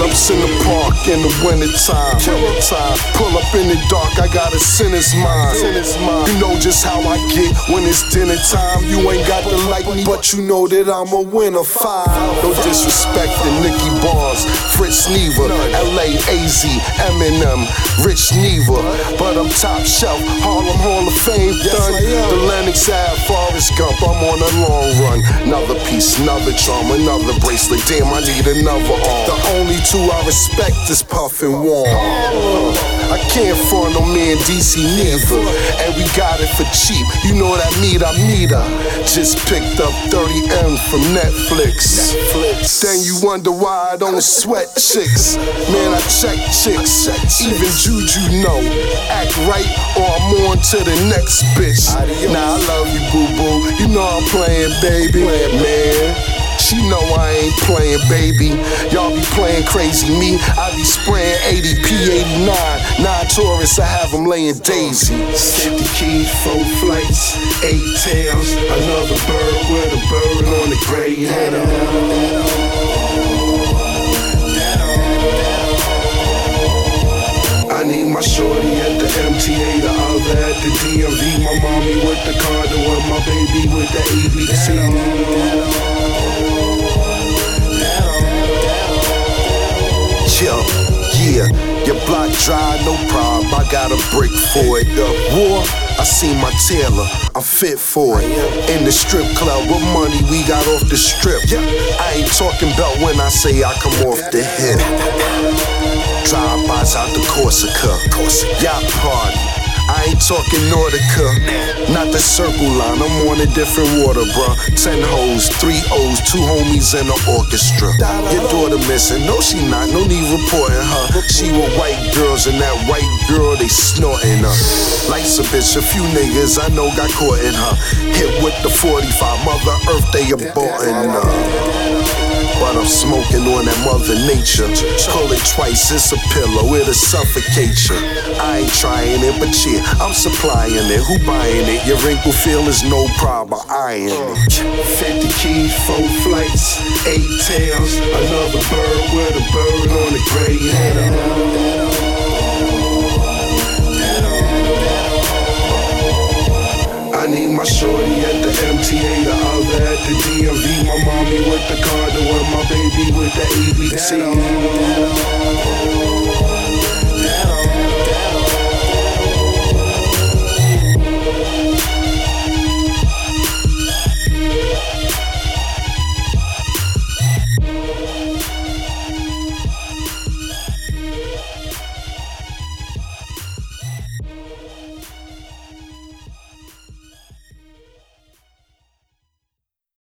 Pull-ups in the park in the wintertime. Pull up in the dark, I got a sinner's mind. You know just how I get when it's dinner time. You ain't got to like me, but you know that I'm a winner. 5. No disrespect to Nicky Barnes, Fritz Neva, LA AZ, Eminem, Rich Neva. But I'm top shelf, Harlem Hall of Fame done. The Lennox Ave, Forrest Gump, I'm on a long run. Another piece, another charm, another bracelet. Damn, I need another arm. The only 2 I respect is Puff and Warm. I can't front on me and DC neither. And we got it for cheap. You know that I meet her. Just picked up 30M from Netflix. Then you wonder why I don't sweat chicks. Man, I check chicks. Even Juju know. Act right or I'm on to the next bitch. Nah, I love you, boo-boo. You know I'm playing, baby. Man, she know I ain't playing, baby. Y'all be playing crazy. Me, I be spraying 80 P89. 9 tourists, I have them laying daisy. 50 keys, 4 flights, 8 tails. Another bird with a bird on the gray header. I need my shorty at the MTA, the other at the DMV. My mommy with the condo and my baby with the ABC. Yo, yeah, your block dry, no problem. I got a brick for it. War, I seen my tailor, I'm fit for it. In the strip club, what money we got off the strip? I ain't talking about when I say I come off the hip. Drive-bys out the Corsica, yacht party. I ain't talking Nordica, not the circle line. I'm on a different water, bruh. 10 hoes, 3 O's, 2 homies in the orchestra. Your daughter missing? No, she not. No need reporting her. She with white girls, and that white girl they snorting her. Life's a bitch. A few niggas I know got caught in her. Hit with the 45, Mother Earth they aborting her. But I'm smoking on that Mother Nature. Pull it twice, it's a pillow, it'll suffocate you. I ain't trying it, but yeah, I'm supplying it. Who buying it? Your wrinkle feel is no problem, I am it. 50 keys, 4 flights, 8 tails. Another bird with a bird on the gray header. I need my shorty at the MTA, the other at the DMV. My mommy with the condo and my baby with the ABC.